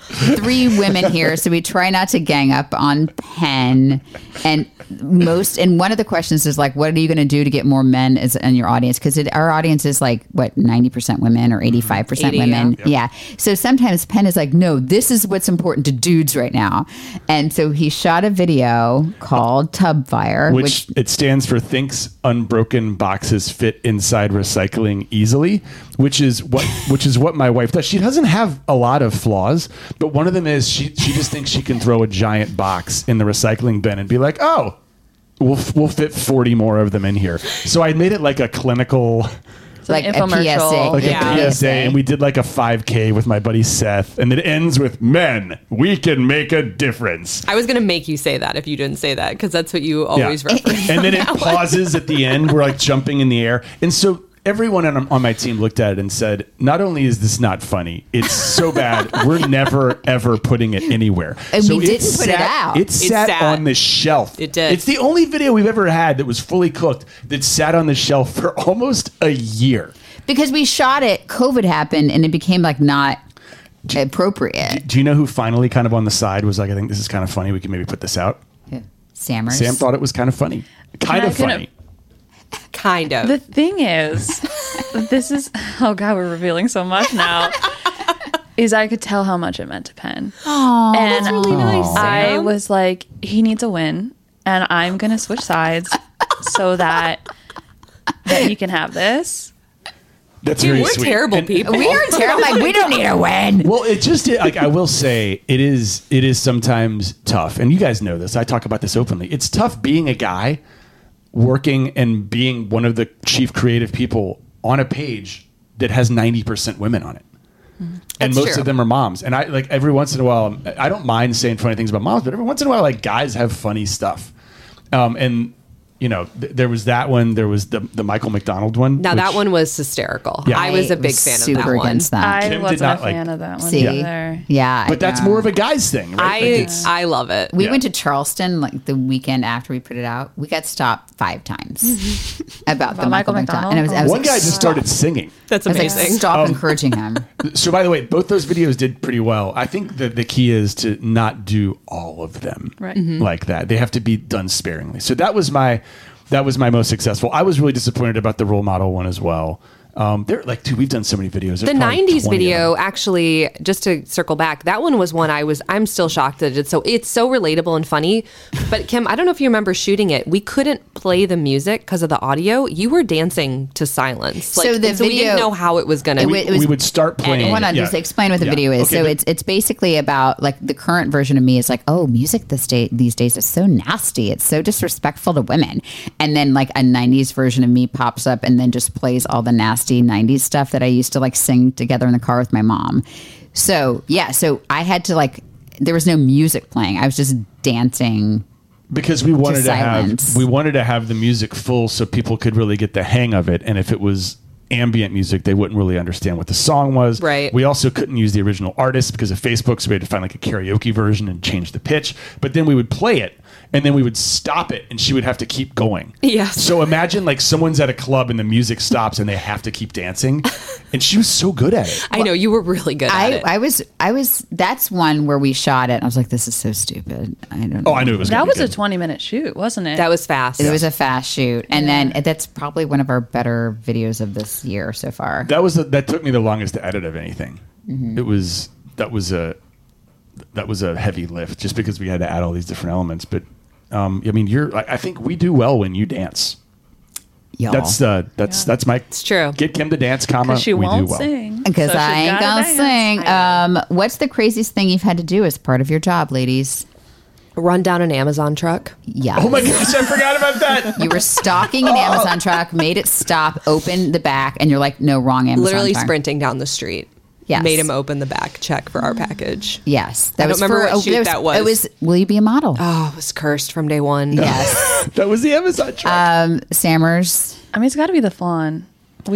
3 women here, so we try not to gang up on Penn. And one of the questions is like, what are you going to do to get more men in your audience? Because our audience is like, what, 90% women or 85% women? Yeah. So sometimes Penn is like, no, this is what's important to dudes right now. And so he shot a video called Tub Fire. Which it stands for Thinks Unbroken Boxes Fit Inside Recycling Easily, which is what my wife does. She doesn't have a lot of flaws, but one of them is she just thinks she can throw a giant box in the recycling bin and be like, oh, we'll fit 40 more of them in here. So I made it like a clinical, like a PSA, a PSA, and we did like a 5K with my buddy Seth, and it ends with, men, we can make a difference. I was going to make you say that if you didn't say that, because that's what you always reference. And then it pauses at the end. We're like jumping in the air. And so everyone on my team looked at it and said, not only is this not funny, it's so bad, we're never, ever putting it anywhere. And so we didn't put it out. It sat on the shelf. It did. It's the only video we've ever had that was fully cooked that sat on the shelf for almost a year. Because we shot it, COVID happened, and it became like not appropriate. Do you know who finally kind of on the side was like, I think this is kind of funny, we can maybe put this out? Yeah. Sam thought it was kind of funny. Kind of funny. Kind of. The thing is, this is, oh God, we're revealing so much now. Is I could tell how much it meant to Penn. Oh, and that's really nice. I was like, he needs a win, and I'm going to switch sides so that he can have this. That's very we're sweet. Terrible people. We are terrible. Like, we don't need a win. Well, it just like I will say, it is sometimes tough, and you guys know this. I talk about this openly. It's tough being a guy working and being one of the chief creative people on a page that has 90% women on it. And That's most true. of them are moms. And I like every once in a while, I don't mind saying funny things about moms, but every once in a while, like guys have funny stuff. And you know, there was that one. There was the Michael McDonald one. Now that one was hysterical. Yeah. I was a big fan of that one. Against that. I Kim did wasn't not a fan of that one See? either. Yeah. But that's more of a guy's thing, right? I love it. We went to Charleston like the weekend after we put it out. We got stopped 5 times about the Michael McDonald. And I was one guy just started singing. That's I was like, amazing. stop encouraging him. So, by the way, both those videos did pretty well. I think that the key is to not do all of them like that. They have to be done sparingly. So that was my most successful. I was really disappointed about the role model one as well. They're like, dude, we've done so many videos. The 90s video, actually, just to circle back, that one was one I'm still shocked that it's so relatable and funny. But Kim, I don't know if you remember shooting it. We couldn't play the music because of the audio. You were dancing to silence. Like, So the so we video- didn't know how it was going to be. We would start playing. Hold on, just explain what the video is. Okay, So it's basically about like the current version of me is like, oh, music these days is so nasty. It's so disrespectful to women. And then like a 90s version of me pops up and then just plays all the nasty 90s stuff that I used to like sing together in the car with my mom. So yeah, so I had to like, there was no music playing. I was just dancing. Because we wanted silence. to have the music full so people could really get the hang of it. And if it was ambient music, they wouldn't really understand what the song was. Right. We also couldn't use the original artist because of Facebook, so we had to find like a karaoke version and change the pitch. But then we would play it, and then we would stop it, and she would have to keep going. Yes. So imagine like someone's at a club and the music stops and they have to keep dancing, and she was so good at it. I know you were really good at it. I was. That's one where we shot it. I was like, this is so stupid. I don't know. Oh, I knew it was. That gonna was be a good. 20-minute shoot, wasn't it? That was fast. It was a fast shoot, and then that's probably one of our better videos of this year so far. That took me the longest to edit of anything. Mm-hmm. That was a heavy lift just because we had to add all these different elements. But I mean, I think we do well when you dance. Y'all. That's my. It's true. Get Kim to dance, comma. she we won't do well. sing. Because so I she's ain't gotta gonna dance. sing. What's the craziest thing you've had to do as part of your job, ladies? Run down an Amazon truck. Yeah. Oh my gosh, I forgot about that. You were stalking an Amazon truck, made it stop, opened the back, and you're like, no, wrong Amazon Literally truck. sprinting down the street. Yes. Made him open the back check for our package. Yes. I don't remember what shoot that was. It was, will you be a model? Oh, it was cursed from day one. Yes. That was the Amazon truck. Sammers. I mean, it's got to be the flan.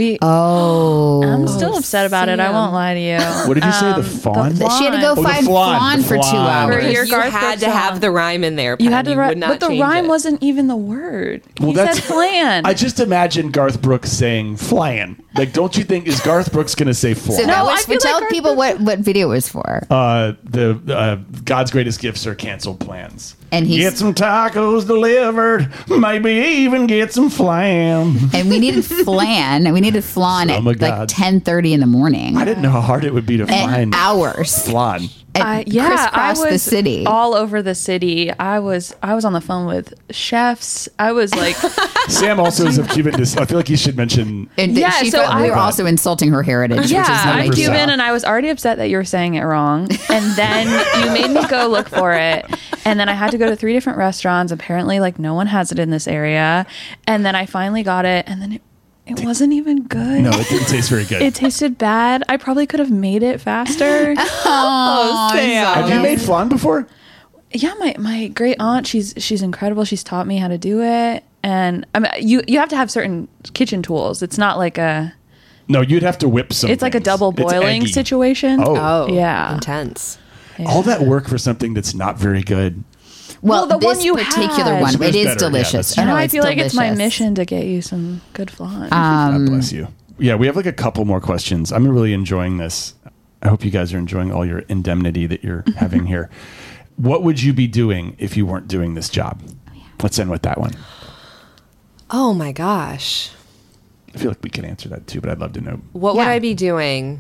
I'm still upset about it. I won't lie to you. What did you say? The fawn? She had to go the find flan. flan The for 2 flan. hours. For your You Garth had Brooks to have song. the rhyme in there. You had Patty. to would not but the change rhyme it. wasn't even the word. Well, He said flan. I just imagine Garth Brooks saying flan. Like, don't you think, is Garth Brooks going to say flan? So that I was feel tell like Garth people what video it was for. The God's greatest gifts are canceled plans. And he's- get some tacos delivered, maybe even get some flan. And we needed flan. We needed flan Oh at my like God. 10:30 in the morning. I didn't know how hard it would be to And find hours. flan. And I crisscross was the city. all over the city. I was on the phone with chefs. I was like, Sam also is of Cuban descent. I feel like you should mention. And Yeah, she so felt we were I- also insulting her heritage. yeah, which is I'm 100%. Cuban, and I was already upset that you were saying it wrong. And then you made me go look for it. And then I had to go to 3 different restaurants. Apparently, like, no one has it in this area. And then I finally got it, and then it wasn't even good. No, it didn't taste very good. It tasted bad. I probably could have made it faster. Oh, Have you made flan before? Yeah, my great aunt, she's incredible. She's taught me how to do it. And I mean, you have to have certain kitchen tools. It's not like No, you'd have to whip some. it's like a things. double It's boiling eggy. situation. Oh. Yeah. Intense. All that work for something that's not very good. Well, Well, the this one you particular had. one, It's it is better, yeah, delicious. that's I know, Now I it's feel like it's my delicious. mission to get you some good flan. God bless you. Yeah, we have like a couple more questions. I'm really enjoying this. I hope you guys are enjoying all your indemnity that you're having here. What would you be doing if you weren't doing this job? Let's end with that one. Oh my gosh. I feel like we can answer that too, but I'd love to know. What would Yeah. I be doing?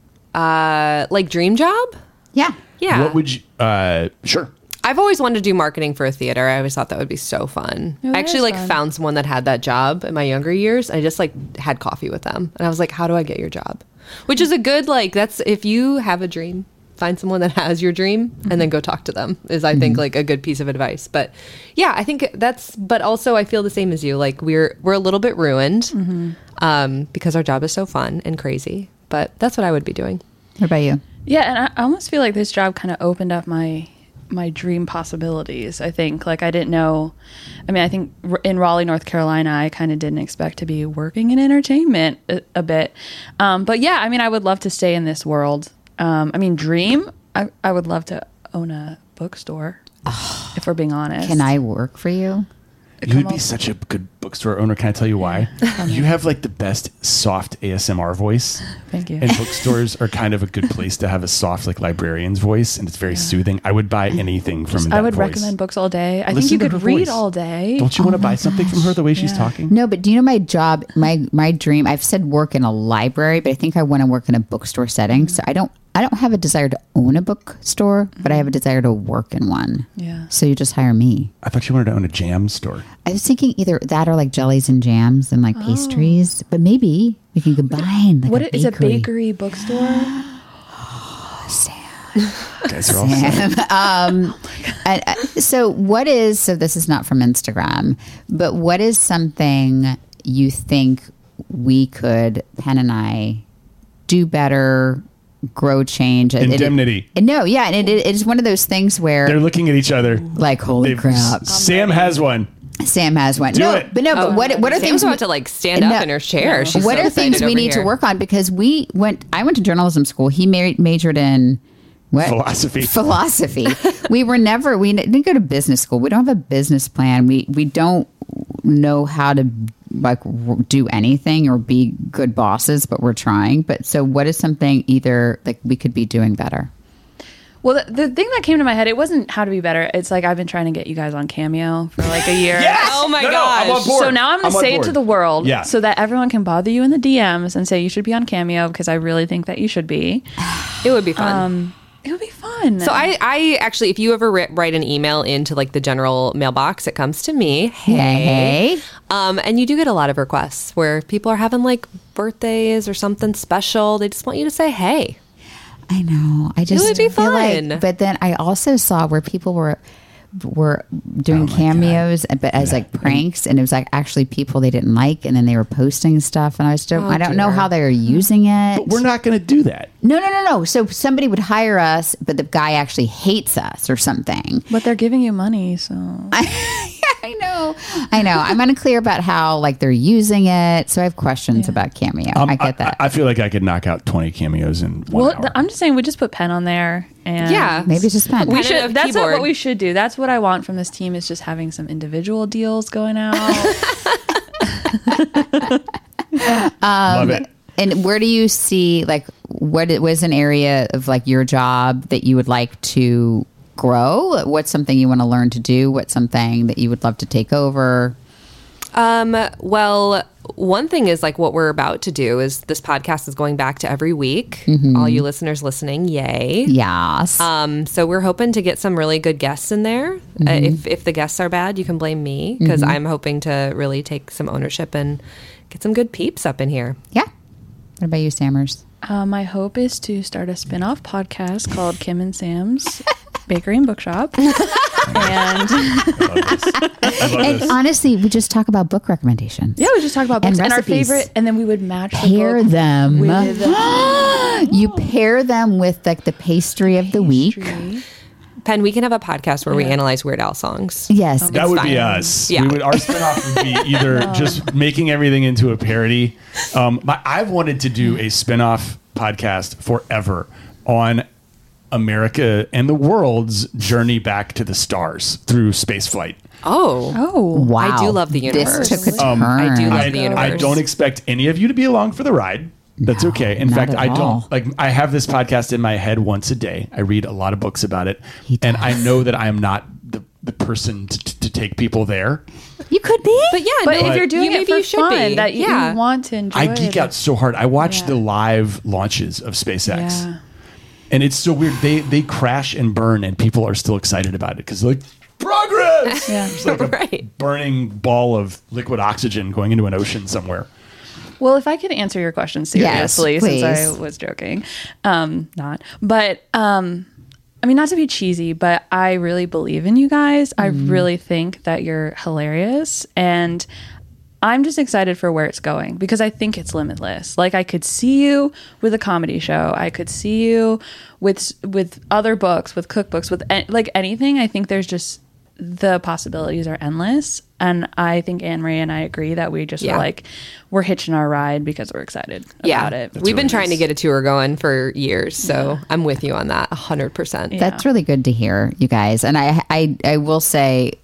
Like dream job? Yeah. Yeah. What would you? Sure. I've always wanted to do marketing for a theater. I always thought that would be so fun. Oh, I that actually is like fun. found someone that had that job in my younger years. I just like had coffee with them, and I was like, "How do I get your job?" Which is a good that's if you have a dream, find someone that has your dream, and then go talk to them. Is I think like a good piece of advice. But yeah, I think that's. But also, I feel the same as you. Like we're a little bit ruined because our job is so fun and crazy. But that's what I would be doing. What about you? Yeah, and I almost feel like this job kind of opened up my dream possibilities. I think I didn't know. I mean, I think in Raleigh, North Carolina, I kind of didn't expect to be working in entertainment a bit. But yeah, I mean, I would love to stay in this world. I mean, dream. I would love to own a bookstore. If we're being honest, Can I work for you? You would be such a good bookstore owner. Can I tell you why? You have like the best soft ASMR voice. Thank you. And bookstores are kind of a good place to have a soft like librarian's voice, and it's very soothing. I would buy anything from that I would voice. recommend books all day. I Listen think you to could her read voice. all day. Don't you want to buy something from her the way she's talking? No, but do you know my job, my dream? I've said work in a library, but I think I want to work in a bookstore setting. So I don't have a desire to own a bookstore, but I have a desire to work in one. Yeah. So you just hire me. I thought you wanted to own a jam store. I was thinking either that or like jellies and jams and like pastries, but maybe we can combine. Like What a is a bakery. bakery bookstore? You guys are all set. So what is, so this is not from Instagram, but what is something you think we could, Penn and I, do better, grow, change? Indemnity. No, yeah. And it is one of those things where They're looking at each other. like, holy They've- crap. Sam has one. Sam has one. Do it. But what are Sam's things about to like stand up in her chair. She's what so are things excited we over need to here. work on? Because I went to journalism school. He majored in what? Philosophy. We didn't go to business school. We don't have a business plan. We don't know how to like do anything or be good bosses, but we're trying. But so what is something either like we could be doing better? Well, the thing that came to my head, it wasn't how to be better. It's like I've been trying to get you guys on Cameo for like a year. Yes! Oh my No, gosh. I'm on board. So now I'm going to say it to the world so that everyone can bother you in the DMs and say you should be on Cameo because I really think that you should be. It would be fun. It would be fun. So I actually, if you ever write an email into like the general mailbox, it comes to me. Hey. And you do get a lot of requests where people are having like birthdays or something special. They just want you to say, hey. I know. I just it would be feel fun. like, but then I also saw where people were doing cameos, but as like pranks, and it was like actually people they didn't like, and then they were posting stuff, and I don't know how they were using it. But we're not going to do that. No. So somebody would hire us, but the guy actually hates us or something. But they're giving you money, so. I know. I'm unclear about how like they're using it, so I have questions about Cameo. I get that. I feel like I could knock out 20 cameos in 1 hour. I'm just saying we just put pen on there. And maybe it's just pen. We Pen should. and a That's keyboard. what we should do. That's what I want from this team is just having some individual deals going out. Love it. And where do you see like what it was an area of like your job that you would like to grow? What's something you want to learn to do? What's something that you would love to take over? Well, one thing is like what we're about to do is this podcast is going back to every week. All you listeners listening, yay. Yes. So we're hoping to get some really good guests in there. If the guests are bad, you can blame me because I'm hoping to really take some ownership and get some good peeps up in here. Yeah. What about you, Sammers? My hope is to start a spin-off podcast called Kim and Sam's Bakery and Bookshop. I love And this. honestly, we just talk about book recommendations. Yeah, we just talk about books and our recipes. favorite, and then we would match Pair the book them. with You pair them with like the pastry of the week. Penn, we can have a podcast where we analyze Weird Al songs. Yes. That would be fine. us. Yeah. Our spinoff would be either just making everything into a parody. I've wanted to do a spinoff podcast forever on America and the world's journey back to the stars through space flight. Oh, Wow. I do love the universe. This took a turn. I do love the universe. I don't expect any of you to be along for the ride. That's okay. In not fact, at I all. don't like. I have this podcast in my head once a day. I read a lot of books about it, and I know that I am not the person to take people there. You could be. But yeah, But no, if you're doing maybe it for you should fun, be. that you want to enjoy I geek out so hard. I watch the live launches of SpaceX. Yeah. And it's so weird. They crash and burn, and people are still excited about it because they're like, progress! Yeah. It's like a Right. burning ball of liquid oxygen going into an ocean somewhere. Well, if I could answer your question Yes, seriously, since I please. was joking, not. But I mean, not to be cheesy, but I really believe in you guys. I really think that you're hilarious, and I'm just excited for where it's going because I think it's limitless. Like I could see you with a comedy show. I could see you with other books, with cookbooks, with like anything. I think there's just the possibilities are endless. And I think Anne-Marie and I agree that we just were like, we're hitching our ride because we're excited about it. We've been trying to get a tour going for years. So I'm with you on that 100%. That's really good to hear, you guys. And I will say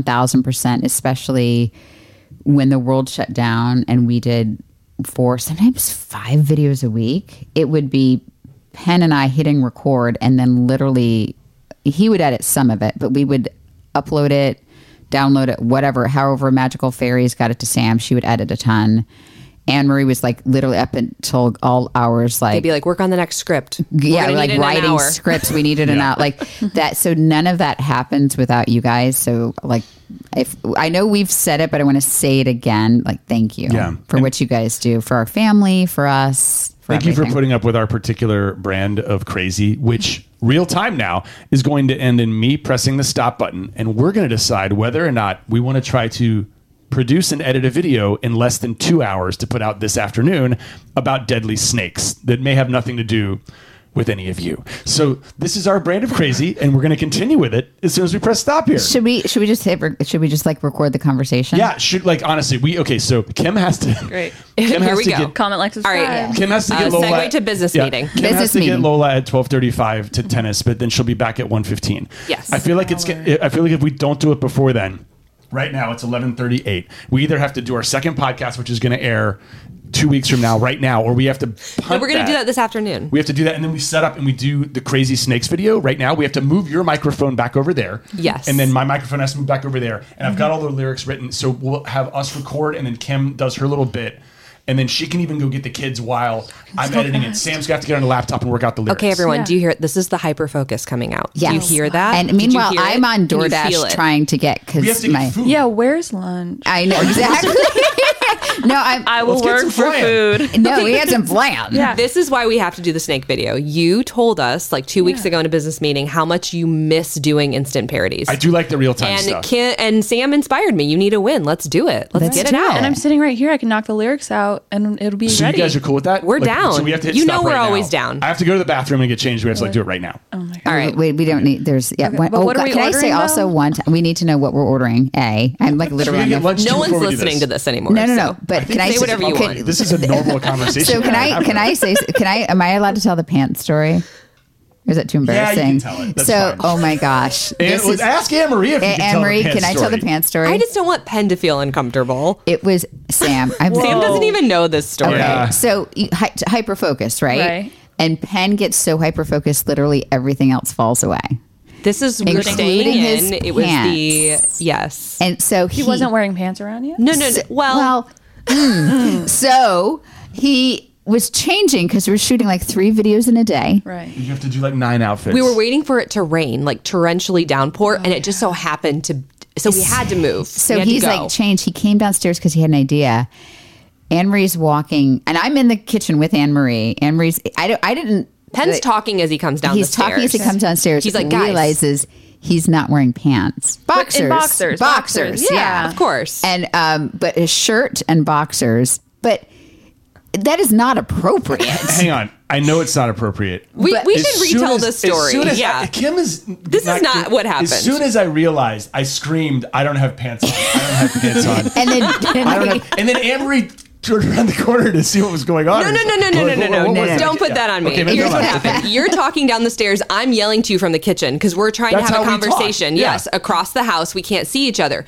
1000%, especially when the world shut down and we did 4, sometimes 5 videos a week. It would be Penn and I hitting record, and then literally he would edit some of it, but we would upload it, download it, whatever, however Magical Fairies got it to Sam, she would edit a ton. Anne-Marie was like literally up until all hours, like They'd be like, work on the next script. yeah, We're gonna like need it in an writing hour. scripts. We needed an out like that. So none of that happens without you guys. So like, if I know we've said it, but I want to say it again. Like, thank you for what you guys do for our family, for us. Thank you for putting up with our particular brand of crazy, which real time now is going to end in me pressing the stop button. And we're going to decide whether or not we want to try to produce and edit a video in less than 2 hours to put out this afternoon about deadly snakes that may have nothing to do with any of you. So this is our brand of crazy, and we're going to continue with it as soon as we press stop here. Should we just like record the conversation? Yeah, honestly, so Kim has to. Great. Kim Here has we to go. Comment, like, subscribe. All right. Kim has to get Lola. Segue to business meeting. Kim Business has to meeting. get Lola at 12:35 to tennis, but then she'll be back at 1:15. Yes. I feel like if we don't do it before then, right now it's 11:38. We either have to do our second podcast, which is going to air 2 weeks from now, right now, or we have to punt No, we're going to do that this afternoon. We have to do that, and then we set up and we do the Crazy Snakes video right now. We have to move your microphone back over there. Yes. And then my microphone has to move back over there. And I've got all the lyrics written, so we'll have us record, and then Kim does her little bit. And then she can even go get the kids while I'm editing it. Sam's got to get on the laptop and work out the lyrics. Okay, everyone, do you hear it? This is the hyper focus coming out. Yes. Do you hear that? And Did you meanwhile, hear it? I'm on Can you feel DoorDash it? trying to get We have because to get my food. Yeah, where's lunch? I know exactly. No, I will Let's get work some for flan. food. no, we had some flan. Yeah. This is why we have to do the snake video. You told us like 2 weeks ago in a business meeting how much you miss doing instant parodies. I do like the real time and stuff. and Sam inspired me. You need a win. Let's do it. Let's get it do out. it. And I'm sitting right here. I can knock the lyrics out, and it'll be So ready. you guys are cool with that? We're down. So we have to hit You stop know we're right always now. down. I have to go to the bathroom and get changed. We have to do it right now. All right. Wait, we don't need. There's but what are we can I say ordering, also though? one time we need to know what we're ordering? I'm like Should literally we on get the- lunch No too one's before we do listening to this anymore. No. so. But can I say whatever you want. This is a normal conversation. So can I say? Am I allowed to tell the pants story? Or is that too Yeah, embarrassing? you can tell it. That's so, fine. oh my gosh, Ask Anne-Marie if you can tell Anne-Marie, the pants can I tell the story. pants story? I just don't want Penn to feel uncomfortable. It was Sam. Sam doesn't even know this story. Okay, Yeah. so hyper focused, right? Right. And Penn gets so hyper focused, literally everything else falls away. This is we're Including staying his in. It was the pants. yes. And so He wasn't wearing pants around you? No. Well, so he was changing because we were shooting like 3 videos in a day. Right. You have to do like 9 outfits. we were waiting for it to rain, like torrentially downpour, and it just so happened to. So we had to move. So We had to he's go. like changed. He came downstairs because he had an idea. Anne-Marie's walking, and I'm in the kitchen with Anne-Marie. Anne-Marie's. I didn't. Penn's talking as he comes down He's the stairs. talking as he comes downstairs. He's like, and guys. realizes he's not wearing pants. But in Boxers. boxers. Yeah. Of course. And but a shirt and boxers. But that is not appropriate. Hang on. I know it's not appropriate. we but- should retell this story. As soon as yeah. Kim is. This is not what happened. As soon as I realized, I screamed, "I don't have pants on! I don't have pants on!" And then I don't have, and then Anne-Marie turned around the corner to see what was going on. No. Don't put that on me. Okay, Here's no, what no. happened. You're talking down the stairs. I'm yelling to you from the kitchen because we're trying That's to have a how we talk. conversation. Yeah. Yes, across the house. We can't see each other.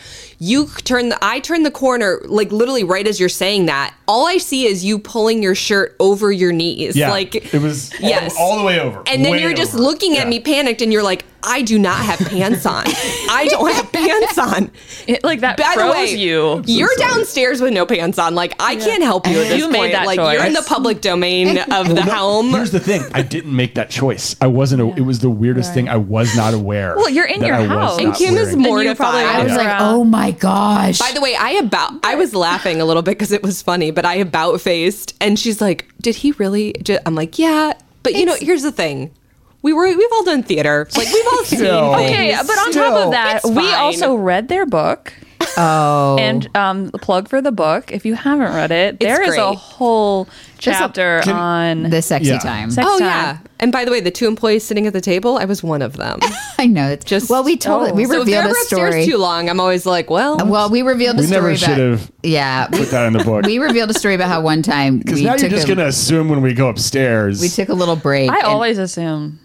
I turn the corner, like literally right as you're saying that. All I see is you pulling your shirt over your knees. Yeah, Like it was yes. all the way over. And then Way you're just over. looking at Yeah. me panicked and you're like, I do not have pants on. I don't have pants on. It, like that By the froze way, you. you're downstairs with no pants on. Like I can't help you at this You point. made that like choice. you're in the public domain of the Well, no, home. Here's the thing: I didn't make that choice. I wasn't. It was the weirdest thing. I was not aware. Well, you're in that your I was house. not And Kim is wearing. mortified. I was Yeah. like, oh my gosh. By the way, I was laughing a little bit because it was funny, but I about faced, and she's like, "Did he really?" I'm like, "Yeah," but you know, here's the thing: we've all done theater, like we've all seen Still. things. Okay, but on top Still. of that, It's we fine. also read their book. Oh. And plug for the book. If you haven't read it, there is a great. whole chapter on the sexy Yeah. time. sex Oh time. yeah, and by the way, the 2 employees sitting at the table, I was one of them. I know. It's Just- well, we told it. We So if revealed they're a upstairs story. too long, I'm always like, well, Well, we revealed a We story never about. should have Yeah, put that in the book. we revealed a story about how one time Because we now took you're just going to assume when we go upstairs. we took a little break. I and- always assume.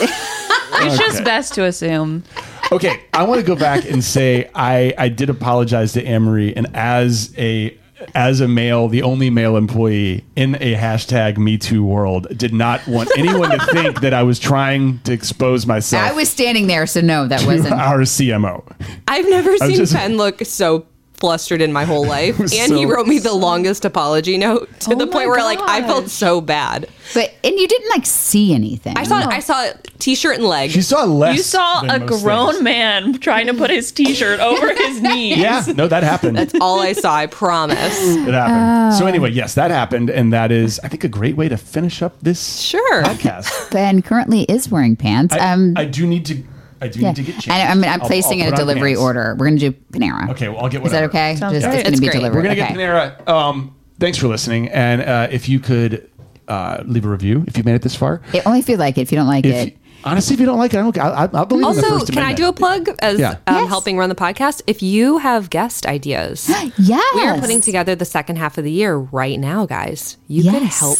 It's just best to assume. Okay, I want to go back and say I did apologize to Anne-Marie, and as a male, the only male employee in a hashtag Me Too world, did not want anyone to think that I was trying to expose myself I was standing there, so no, that to wasn't. our CMO. I've never seen just- Penn look so flustered in my whole life. And was he so- wrote me the longest apology note to the my point where like I felt gosh. so bad. But and you didn't like see anything. I saw a t-shirt and leg. She saw less. You saw than a most grown things. man trying to put his t-shirt over his knees. Yeah, no, that happened. That's all I saw, I promise. It happened. So anyway, yes, that happened, and that is, I think, a great way to finish up this Sure. podcast. Ben currently is wearing pants. I do need to. I do yeah. need to get changed. And I'm placing I'll in a put on delivery pants. order. We're going to do Panera. Okay, well, I'll get Is that whatever. okay? Sounds Just great. it's going It's to be great. delivered. We're gonna okay. get Panera. Thanks for listening, and if you could leave a review if you made it this far. Only if you like it. If you don't like it. Honestly, if you don't like it, I'll believe in the Also, First can I Amendment. do a plug as Yes. helping run the podcast? If you have guest ideas, Yes. we are putting together the second half of the year right now, guys. You can help.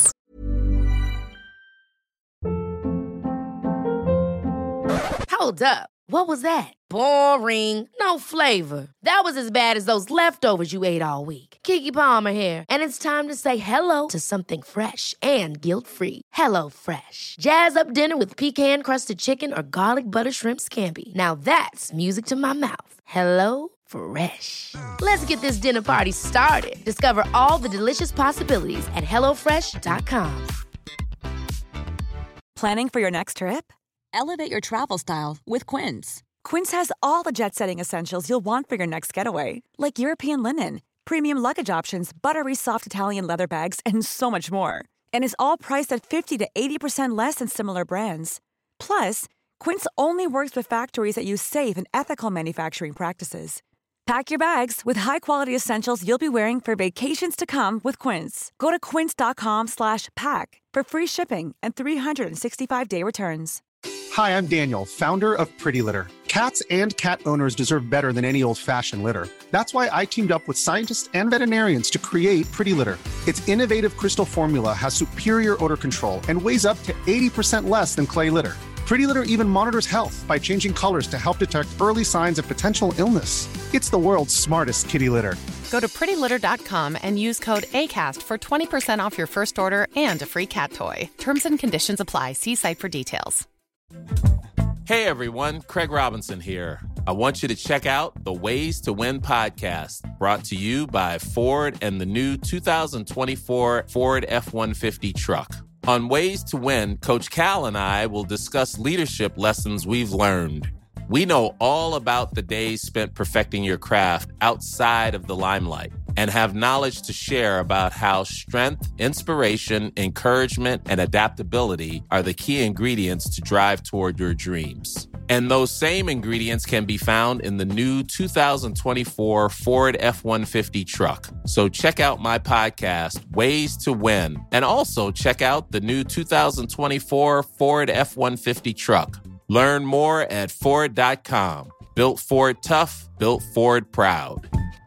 Hold up. What was that? Boring. No flavor. That was as bad as those leftovers you ate all week. Keke Palmer here, and it's time to say hello to something fresh and guilt-free. Hello Fresh. Jazz up dinner with pecan-crusted chicken or garlic butter shrimp scampi. Now that's music to my mouth. Hello Fresh. Let's get this dinner party started. Discover all the delicious possibilities at hellofresh.com. Planning for your next trip? Elevate your travel style with Quince. Quince has all the jet-setting essentials you'll want for your next getaway, like European linen, premium luggage options, buttery soft Italian leather bags, and so much more. And is all priced at 50 to 80% less than similar brands. Plus, Quince only works with factories that use safe and ethical manufacturing practices. Pack your bags with high-quality essentials you'll be wearing for vacations to come with Quince. Go to quince.com/pack for free shipping and 365-day returns. Hi, I'm Daniel, founder of Pretty Litter. Cats and cat owners deserve better than any old-fashioned litter. That's why I teamed up with scientists and veterinarians to create Pretty Litter. Its innovative crystal formula has superior odor control and weighs up to 80% less than clay litter. Pretty Litter even monitors health by changing colors to help detect early signs of potential illness. It's the world's smartest kitty litter. Go to prettylitter.com and use code ACAST for 20% off your first order and a free cat toy. Terms and conditions apply. See site for details. Hey everyone, Craig Robinson here. I want you to check out the Ways to Win podcast, brought to you by Ford and the new 2024 Ford F-150 truck. On Ways to Win, Coach Cal and I will discuss leadership lessons we've learned. We know all about the days spent perfecting your craft outside of the limelight and have knowledge to share about how strength, inspiration, encouragement, and adaptability are the key ingredients to drive toward your dreams. And those same ingredients can be found in the new 2024 Ford F-150 truck. So check out my podcast, Ways to Win, and also check out the new 2024 Ford F-150 truck. Learn more at Ford.com. Built Ford tough, built Ford proud.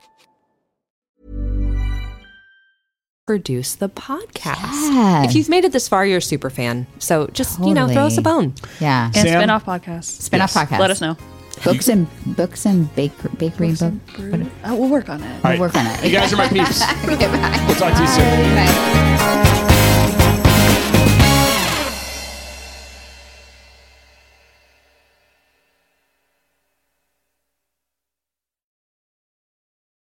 Produce the podcast. Yes. If you've made it this far, you're a super fan. So just, throw us a bone. Yeah. And Sam? spin-off podcasts. Spin-off podcast. Let us know. Books and bakery book. We'll work on it. All right. We'll work on it. You guys are my peeps. Okay, bye. We'll talk to you soon. Bye.